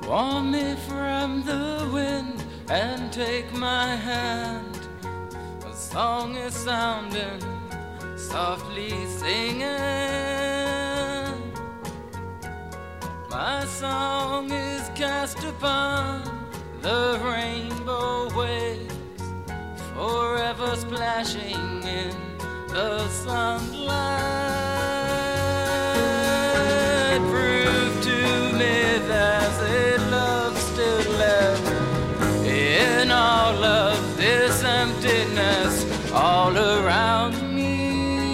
Warm me from the wind and take my hand. A song is sounding, softly singing. My song is cast upon the rainbow waves, forever splashing in the sunlight. Prove to me there's a love still left in all of this emptiness all around me.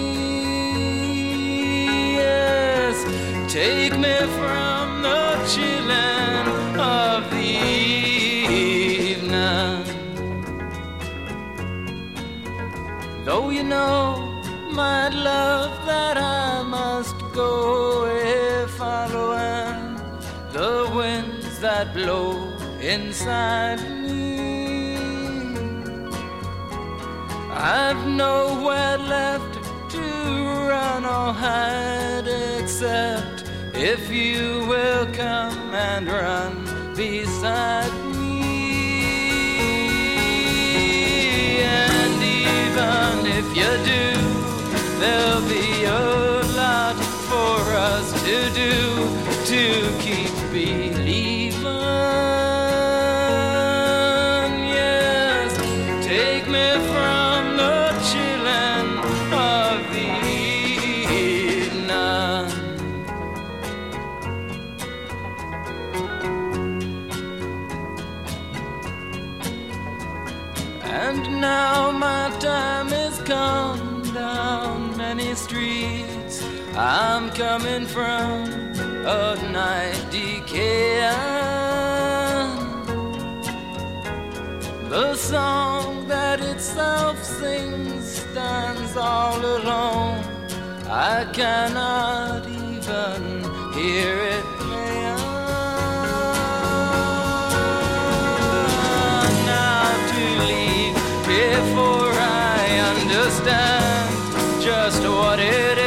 Yes, take me from the chilling of the evening. Though you know, my love, that I must go following the winds that blow inside me. I've nowhere left to run or hide except if you will come and run beside me. And even if you do, there'll be a lot for us to do to keep believing. Yes, take me from the chilling of the evening. And now my time is come. Down many streets I'm coming from a night decaying. The song that itself sings stands all alone. I cannot even hear it playing. Now to leave before I understand just what it is